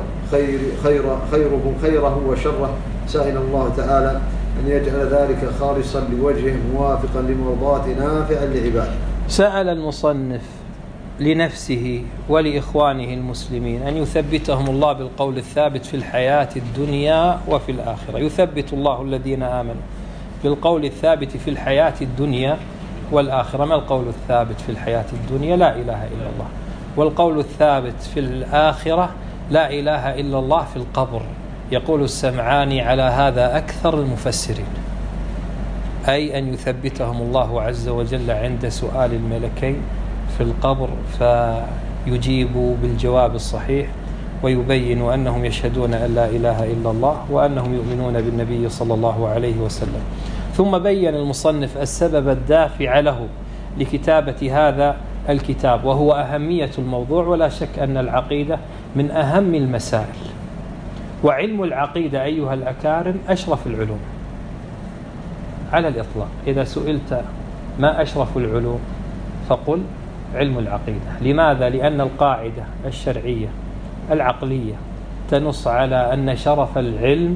خيره وشره، سائل الله تعالى أن يجعل ذلك خالصا لوجهه موافقا لمرضاة نافعا لعباده. سأل المصنف لنفسه ولإخوانه المسلمين أن يثبتهم الله بالقول الثابت في الحياة الدنيا وفي الآخرة. يثبت الله الذين آمنوا بالقول الثابت في الحياة الدنيا والآخرة. ما القول الثابت في الحياة الدنيا؟ لا إله إلا الله. والقول الثابت في الآخرة لا إله إلا الله في القبر. يقول السمعاني على هذا أكثر المفسرين، أي أن يثبتهم الله عز وجل عند سؤال الملكين في القبر فيجيبوا بالجواب الصحيح ويبين أنهم يشهدون أن لا إله إلا الله وأنهم يؤمنون بالنبي صلى الله عليه وسلم. ثم بين المصنف السبب الدافع له لكتابة هذا الكتاب، وهو أهمية الموضوع. ولا شك أن العقيدة من أهم المسائل، وعلم العقيدة أيها الأكارم أشرف العلوم على الإطلاق. إذا سئلت ما أشرف العلوم فقل علم العقيدة. لماذا؟ لأن القاعدة الشرعية العقلية تنص على أن شرف العلم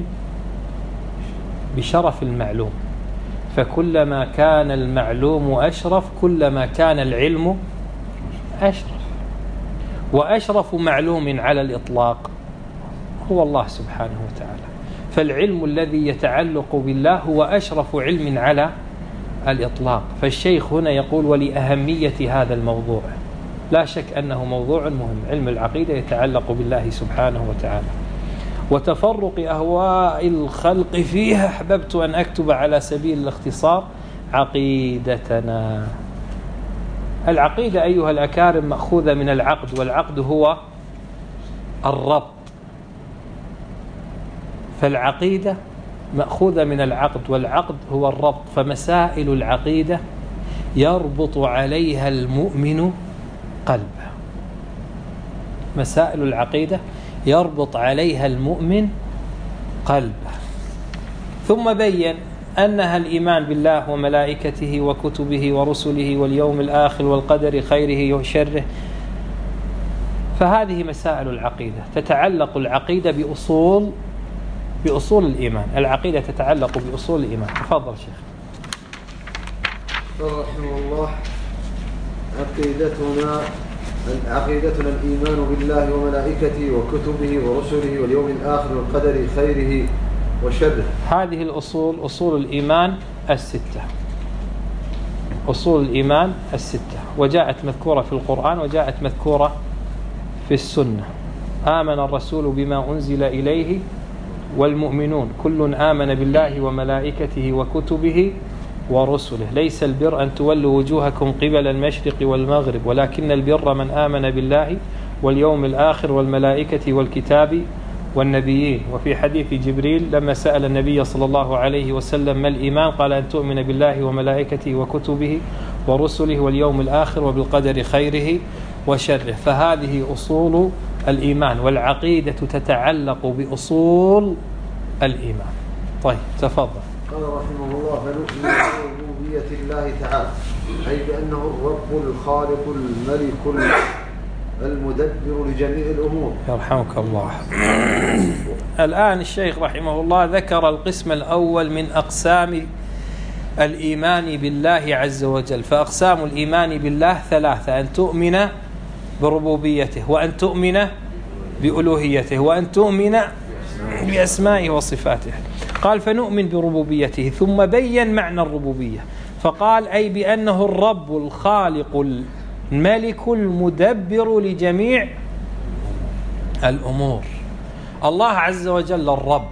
بشرف المعلوم، فكلما كان المعلوم أشرف كلما كان العلم أشرف. وأشرف معلوم على الإطلاق هو الله سبحانه وتعالى، فالعلم الذي يتعلق بالله هو أشرف علم على الإطلاق. فالشيخ هنا يقول ولأهمية هذا الموضوع. لا شك أنه موضوع مهم. علم العقيدة يتعلق بالله سبحانه وتعالى، وتفرق أهواء الخلق فيها أحببت أن أكتب على سبيل الاختصار عقيدتنا. العقيدة أيها الأكارم مأخوذة من العقد، والعقد هو الربط. فالعقيدة مأخوذة من العقد، والعقد هو الربط. فمسائل العقيدة يربط عليها المؤمن قلبه. مسائل العقيدة يربط عليها المؤمن قلبه. ثم بين أنها الإيمان بالله وملائكته وكتبه ورسله واليوم الآخر والقدر خيره وشره. فهذه مسائل العقيدة. تتعلق العقيدة بأصول الإيمان. العقيدة تتعلق بأصول الإيمان. تفضل شيخ. رحمه الله. عقيدتنا الإيمان بالله وملائكته وكتبه ورسله واليوم الآخر والقدر خيره وشره. هذه الأصول أصول الإيمان الستة. أصول الإيمان الستة، وجاءت مذكورة في القرآن وجاءت مذكورة في السنة. آمن الرسول بما أنزل إليه والمؤمنون كل آمن بالله وملائكته وكتبه ورسله. ليس البر أن تولوا وجوهكم قبل المشرق والمغرب، ولكن البر من آمن بالله واليوم الآخر والملائكة والكتاب والنبيين. وفي حديث جبريل لما سأل النبي صلى الله عليه وسلم ما الإيمان، قال أن تؤمن بالله وملائكته وكتبه ورسله واليوم الآخر وبالقدر خيره وشره. فهذه أصول الإيمان، والعقيدة تتعلق بأصول الإيمان. طيب تفضل. قال رحمه الله: فنؤمن بربوبية الله تعالى، أي بأنه الرب الخالق الملك المدبر لجميع الأمور. يرحمك الله. الآن الشيخ رحمه الله ذكر القسم الأول من أقسام الإيمان بالله عز وجل. فأقسام الإيمان بالله ثلاثة: أن تؤمن بربوبيته، وأن تؤمن بألوهيته، وأن تؤمن بأسمائه وصفاته. قال: فنؤمن بربوبيته، ثم بين معنى الربوبية فقال: أي بأنه الرب الخالق الملك المدبر لجميع الأمور. الله عز وجل الرب،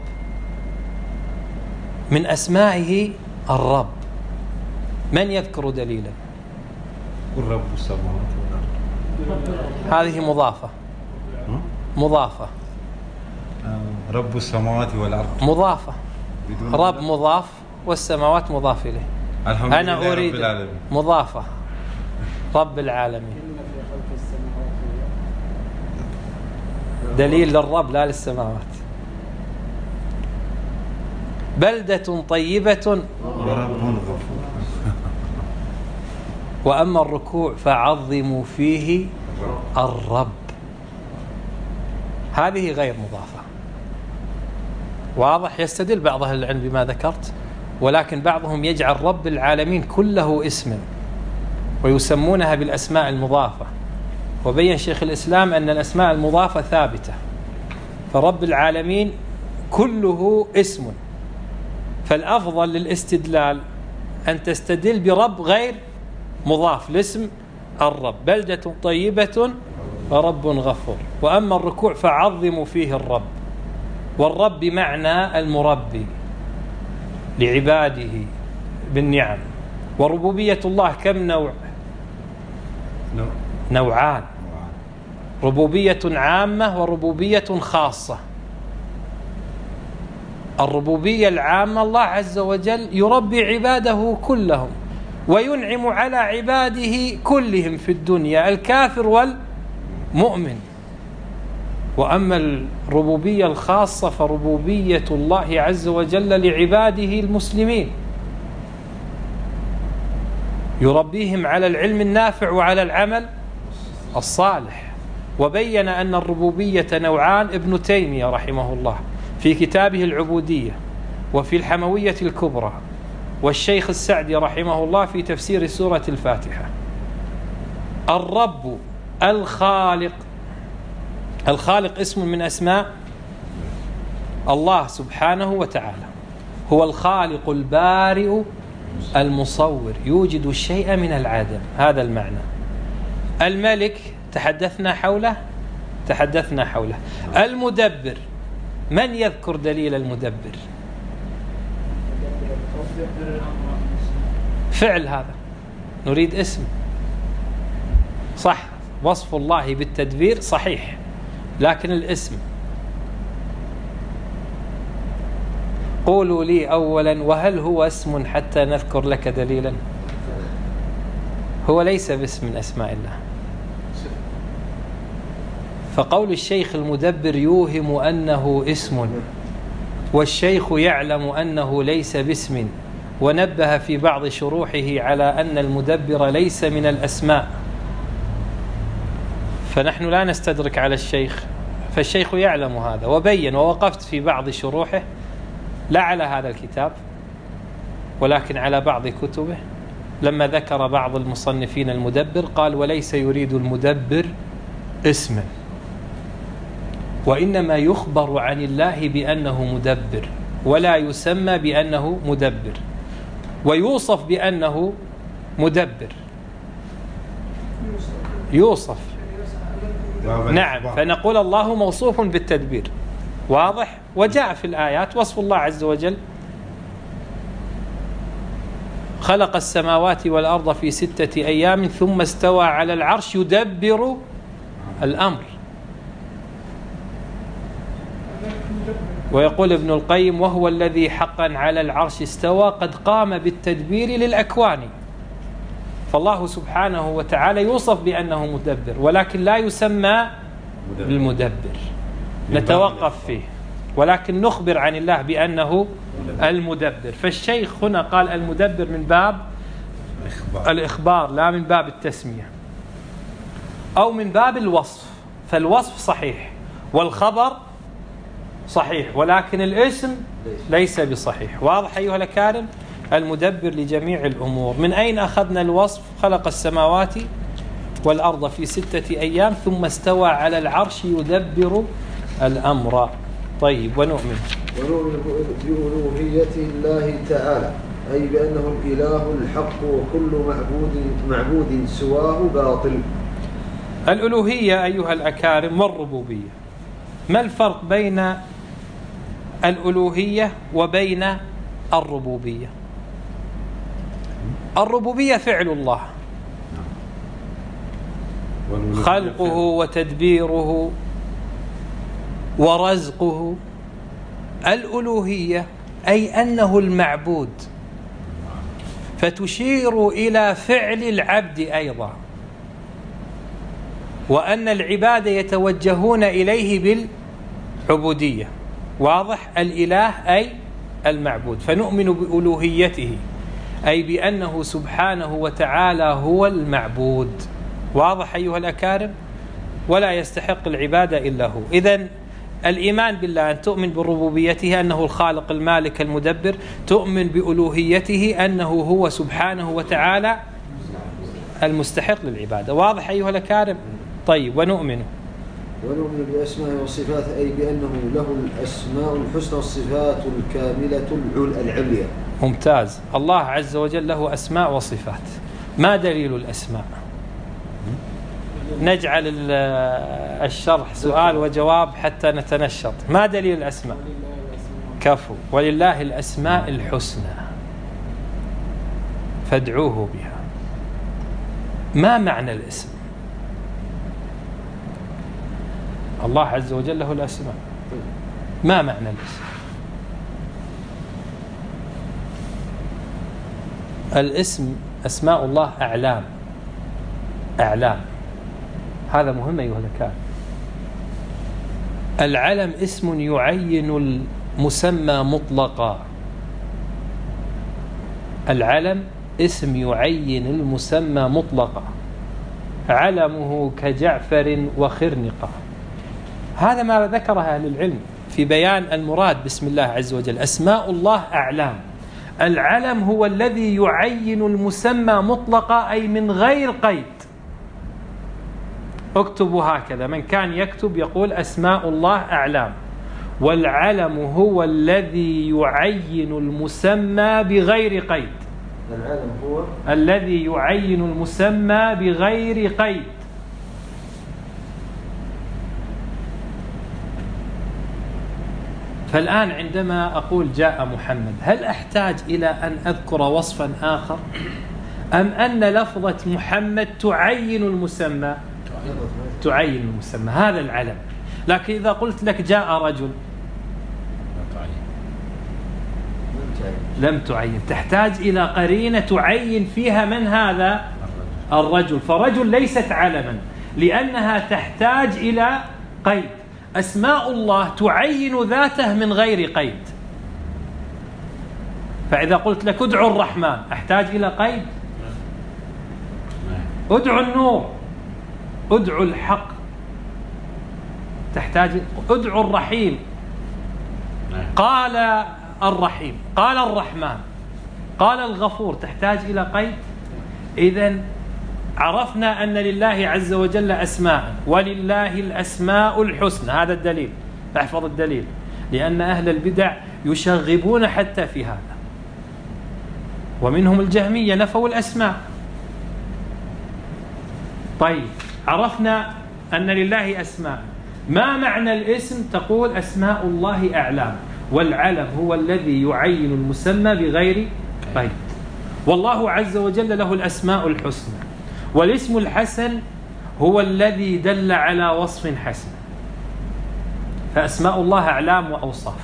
من أسمائه الرب. من يذكر دليلا؟ قل رب السماوات والأرض. هذه مضافة. مضافة. رب السماوات والأرض مضافة. رب مضاف والسماوات مضاف إليه. أنا أريد مضافة. رب العالمين دليل للرب لا للسماوات. بلدة طيبة ورب غفور. وأما الركوع فعظموا فيه الرب. هذه غير مضافة. واضح؟ يستدل بعض أهل العلم بما ذكرت، ولكن بعضهم يجعل رب العالمين كله اسما ويسمونها بالأسماء المضافة. وبين شيخ الإسلام أن الأسماء المضافة ثابتة، فرب العالمين كله اسم. فالأفضل للاستدلال أن تستدل برب غير مضاف لاسم الرب. بلدة طيبة ورب غفور. وأما الركوع فعظموا فيه الرب، والرب بمعنى المربي لعباده بالنعم. وربوبية الله كم نوع؟ نوعان: ربوبية عامة وربوبية خاصة. الربوبية العامة الله عز وجل يربي عباده كلهم وينعم على عباده كلهم في الدنيا، الكافر والمؤمن. وأما الربوبية الخاصة فربوبية الله عز وجل لعباده المسلمين، يربيهم على العلم النافع وعلى العمل الصالح. وبين أن الربوبية نوعان ابن تيمية رحمه الله في كتابه العبودية، وفي الحموية الكبرى، والشيخ السعدي رحمه الله في تفسير سورة الفاتحة. الرب الخالق. الخالق اسم من أسماء الله سبحانه وتعالى، هو الخالق البارئ المصور، يوجد الشيء من العدم. هذا المعنى. الملك تحدثنا حوله. المدبر، من يذكر دليل المدبر؟ فعل، هذا نريد اسم. صح، وصف الله بالتدبير صحيح، لكن الاسم. قولوا لي أولا: وهل هو اسم حتى نذكر لك دليلا؟ هو ليس باسم من أسماء الله. فقول الشيخ المدبر يوهم أنه اسم، والشيخ يعلم أنه ليس باسم، ونبه في بعض شروحه على أن المدبر ليس من الأسماء. فنحن لا نستدرك على الشيخ، فالشيخ يعلم هذا وبين. ووقفت في بعض شروحه، لا على هذا الكتاب ولكن على بعض كتبه، لما ذكر بعض المصنفين المدبر قال: وليس يريد المدبر اسما، وإنما يخبر عن الله بأنه مدبر، ولا يسمى بأنه مدبر، ويوصف بأنه مدبر. يوصف، نعم. فنقول الله موصوف بالتدبير، واضح. وجاء في الآيات وصف الله عز وجل: خلق السماوات والأرض في 6 أيام ثم استوى على العرش يدبر الأمر. ويقول ابن القيم: وهو الذي حقا على العرش استوى قد قام بالتدبير للأكوان. فالله سبحانه وتعالى يوصف بأنه مدبر ولكن لا يسمى بالمدبر، نتوقف فيه، ولكن نخبر عن الله بأنه المدبر. فالشيخ هنا قال المدبر من باب الإخبار لا من باب التسمية أو من باب الوصف، فالوصف صحيح والخبر صحيح ولكن الاسم ليس بصحيح. واضح أيها الأكارم؟ المدبر لجميع الأمور. من أين أخذنا الوصف؟ خلق السماوات والأرض في 6 أيام ثم استوى على العرش يدبر الأمر. طيب، ونؤمن بألوهية الله تعالى، أي بأنه الإله الحق وكل معبود سواه باطل. الألوهية أيها الأكارم والربوبية. ما الفرق بين الألوهية وبين الربوبية؟ الربوبية فعل الله، خلقه وتدبيره ورزقه. الألوهية أي أنه المعبود، فتشير إلى فعل العبد أيضا، وأن العباد يتوجهون إليه بالعبودية. واضح؟ الإله أي المعبود، فنؤمن بألوهيته أي بأنه سبحانه وتعالى هو المعبود. واضح أيها الأكارم؟ ولا يستحق العبادة إلا هو. إذن الإيمان بالله أن تؤمن بربوبيته أنه الخالق المالك المدبر، تؤمن بألوهيته أنه هو سبحانه وتعالى المستحق للعبادة. واضح أيها الأكارم؟ طيب، ونؤمن بأسماء وصفات، أي بأنه له الأسماء الحسنى والصفات الكاملة العليا. ممتاز. الله عز وجل له أسماء وصفات. ما دليل الأسماء؟ نجعل الشرح سؤال وجواب حتى نتنشط. ما دليل الأسماء؟ كفو. ولله الأسماء الحسنى فادعوه بها. ما معنى الاسم؟ الله عز وجل له الأسماء. ما معنى الاسم؟ الاسم أسماء الله أعلام. هذا مهم أيها الأكارم. العلم اسم يعين المسمى مطلقا. العلم اسم يعين المسمى مطلقا، علمه كجعفر وخرنقة. هذا ما ذكره أهل العلم في بيان المراد باسم الله عز وجل. أسماء الله أعلام. العلم هو الذي يعين المسمى مطلقا، أي من غير قيد. اكتبوا هكذا، من كان يكتب يقول أسماء الله أعلام، والعلم هو الذي يعين المسمى بغير قيد. العلم هو الذي يعين المسمى بغير قيد. فالآن عندما أقول جاء محمد، هل أحتاج إلى أن أذكر وصفا آخر، أم أن لفظة محمد تعين المسمى؟ تعين المسمى، هذا العلم. لكن إذا قلت لك جاء رجل لم تعين، تحتاج إلى قرينة تعين فيها من هذا الرجل. فرجل ليست علما لأنها تحتاج إلى قيد. أسماء الله تعين ذاته من غير قيد. فإذا قلت لك ادعو الرحمن، أحتاج إلى قيد؟ ادعو النور، ادعو الحق، تحتاج. ادعو الرحيم، قال الرحيم، قال الرحمن، قال الغفور، تحتاج إلى قيد؟ إذن عرفنا أن لله عز وجل أسماء، ولله الأسماء الحسنى. هذا الدليل، احفظ الدليل، لأن أهل البدع يشغبون حتى في هذا، ومنهم الجهمية نفوا الأسماء. طيب، عرفنا أن لله أسماء. ما معنى الاسم؟ تقول أسماء الله أعلام، والعلم هو الذي يعين المسمى بغير قيد. والله عز وجل له الأسماء الحسنى، والاسم الحسن هو الذي دل على وصف حسن. فأسماء الله أعلام وأوصاف،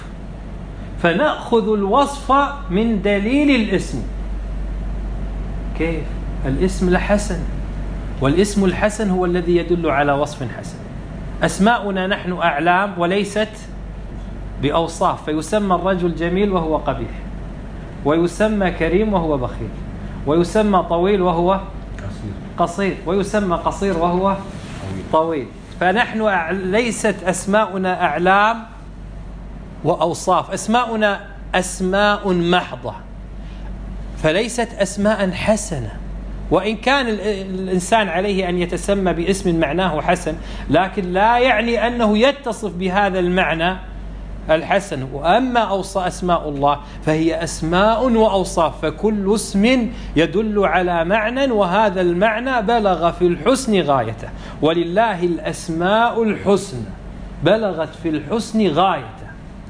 فنأخذ الوصف من دليل الاسم. كيف؟ الاسم الحسن، والاسم الحسن هو الذي يدل على وصف حسن. أسماؤنا نحن أعلام وليست بأوصاف، فيسمى الرجل جميل وهو قبيح، ويسمى كريم وهو بخيل، ويسمى طويل وهو قصير، ويسمى قصير وهو طويل. فنحن ليست أسماؤنا أعلام وأوصاف، أسماؤنا أسماء محضة، فليست أسماء حسنة. وإن كان الإنسان عليه أن يتسمى باسم معناه حسن، لكن لا يعني أنه يتصف بهذا المعنى الحسن. وأما أسماء الله فهي أسماء وأوصاف، فكل اسم يدل على معنى، وهذا المعنى بلغ في الحسن غايته. ولله الأسماء الحسنى، بلغت في الحسن غايته.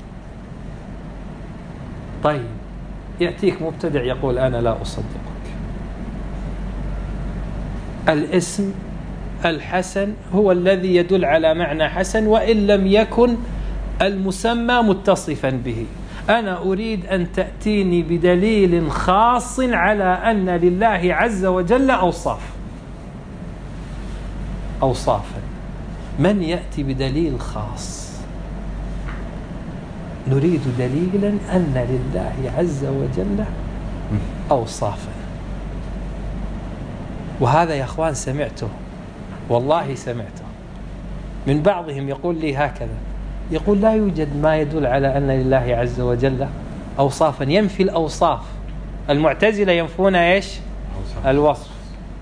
طيب، يأتيك مبتدع يقول أنا لا أصدقك. الاسم الحسن هو الذي يدل على معنى حسن وإن لم يكن المسمى متصفا به. أنا أريد أن تأتيني بدليل خاص على أن لله عز وجل أوصافا. من يأتي بدليل خاص؟ نريد دليلا أن لله عز وجل أوصافا. وهذا يا أخوان سمعته، والله سمعته من بعضهم يقول لي هكذا، يقول لا يوجد ما يدل على أن لله عز وجل أوصافا، ينفي الأوصاف. المعتزلة ينفون إيش؟ الوصف.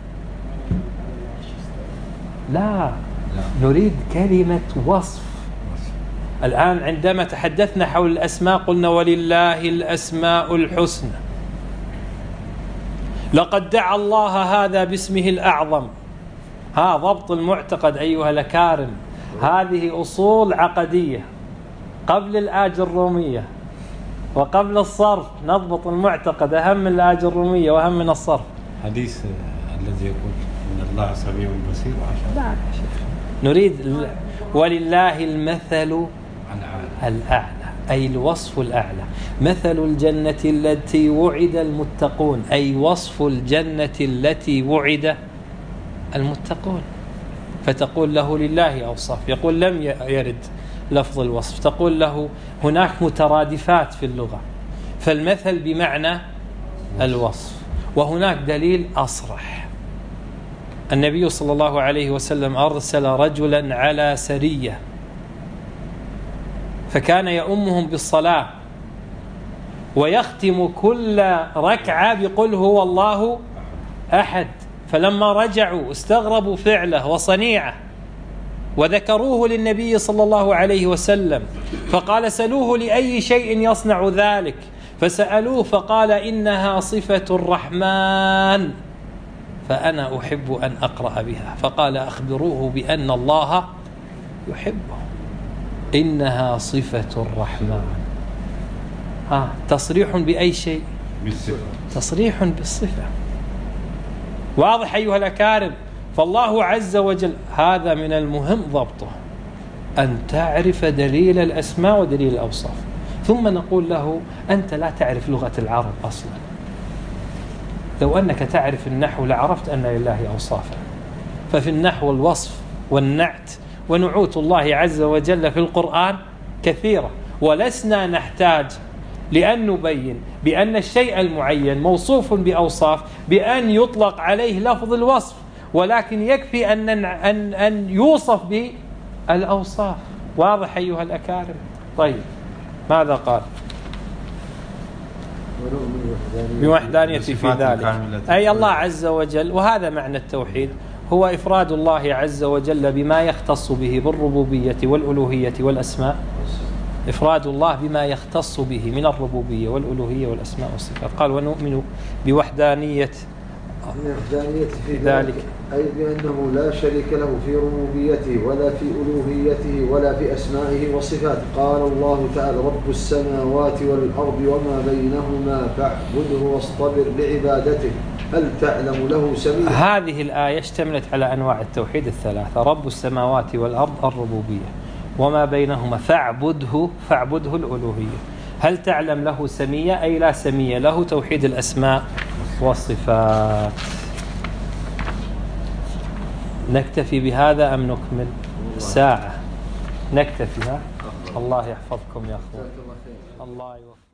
لا، نريد كلمة وصف. الآن عندما تحدثنا حول الأسماء قلنا ولله الأسماء الحسنى. لقد دعا الله هذا باسمه الأعظم. ضبط المعتقد أيها الأكارم، هذه أصول عقدية قبل الآج الرومية وقبل الصرف. نضبط المعتقد، أهم من الآج الرومية وأهم من الصرف. حديث الذي يقول إن الله سميع بصير لا يا شيخ، نريد ولله المثل الأعلى، أي الوصف الأعلى. مثل الجنة التي وعد المتقون، أي وصف الجنة التي وعد المتقون. فتقول له لله أوصاف، يقول لم يرد لفظ الوصف، تقول له هناك مترادفات في اللغة، فالمثل بمعنى الوصف. وهناك دليل أصرح. النبي صلى الله عليه وسلم أرسل رجلا على سرية، فكان يؤمهم بالصلاة ويختم كل ركعة بقل هو الله أحد. فلما رجعوا استغربوا فعله وصنيعه، وذكروه للنبي صلى الله عليه وسلم، فقال سألوه لأي شيء يصنع ذلك، فسألوه فقال إنها صفة الرحمن فأنا أحب أن أقرأ بها. فقال أخبروه بأن الله يحبه، إنها صفة الرحمن. تصريح بأي شيء؟ بالصفة. تصريح بالصفة. واضح أيها الأكارم؟ فالله عز وجل هذا من المهم ضبطه، أن تعرف دليل الأسماء ودليل الأوصاف. ثم نقول له أنت لا تعرف لغة العرب أصلا. لو أنك تعرف النحو لعرفت أن لله أوصافا. ففي النحو الوصف والنعت ونعوت الله عز وجل في القرآن كثيرة، ولسنا نحتاج لأن نبين بأن الشيء المعين موصوف بأوصاف بأن يطلق عليه لفظ الوصف، ولكن يكفي أن يوصف بالأوصاف. واضح أيها الأكارم؟ طيب، ماذا قال؟ بوحدانية في ذلك، أي الله عز وجل. وهذا معنى التوحيد، هو إفراد الله عز وجل بما يختص به بالربوبية والألوهية والأسماء. إفراد الله بما يختص به من الربوبية والألوهية والأسماء والصفات. قال ونؤمن بوحدانية في ذلك، أي بأنه لا شريك له في ربوبيته ولا في ألوهيته ولا في أسمائه وصفاته. قال الله تعالى رب السماوات والأرض وما بينهما فاعبده واصطبر لعبادته هل تعلم له سميا. هذه الآية اشتملت على أنواع التوحيد الثلاثة: رب السماوات والأرض الربوبية، وما بينهما فاعبده الألوهية. هل تعلم له سميا؟ أي لا سمية له، توحيد الأسماء والصفات. نكتفي بهذا أم نكمل؟ ساعة نكتفي. ها؟ الله يحفظكم يا أخوان. الله يوفقكم.